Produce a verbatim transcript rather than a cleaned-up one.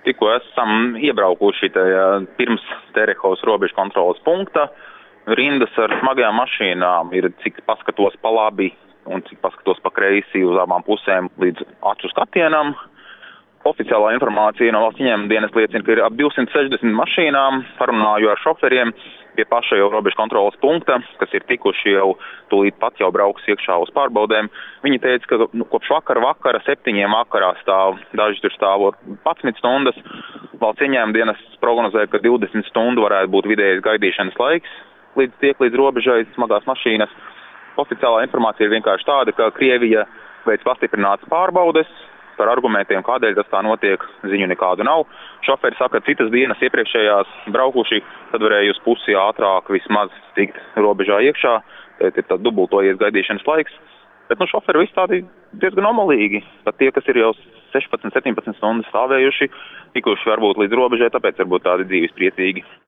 Tikko esam iebraukuši tajā pirms Terehovas robežu kontrolas punkta. Rindas ar smagajām mašīnām ir, cik paskatos pa labi un cik paskatos pa kreisi uz abām pusēm līdz acu skatienam. Oficiālā informācija no valsts ieņēmuma dienesta liecina, ka ir ap divsimt sešdesmit mašīnām. Parunāju ar šoferiem pie paša jau robežu kontrolas punkta, kas ir tikuši jau tūlīt pat jau brauks iekšā uz pārbaudēm. Viņi teica, ka nu, kopš vakara vakara septiņiem vakarā stāv, daži tur stāv padsmit stundas. Valsts ieņēmuma dienests prognozē, ka divdesmit stundu varētu būt vidējais gaidīšanas laiks, līdz tiek līdz robežai smagās mašīnas. Oficiālā informācija ir vienkārši tāda, ka Krievija veic pastiprinātas pārbaudes. Par argumentiem, kādēļ tas tā notiek, ziņu nekādu nav. Šoferi saka, ka citas dienas iepriekšējās braukuši, tad varēja uz pusi ātrāk vismaz tikt robežā iekšā. Tad ir tāds dubultojies gaidīšanas laiks. Bet nu, šoferi visi tādi diezgan omolīgi. Pat tie, kas ir jau sešpadsmit, septiņpadsmit stundas stāvējuši, tikuši varbūt līdz robežai, tāpēc varbūt tādi dzīves priecīgi.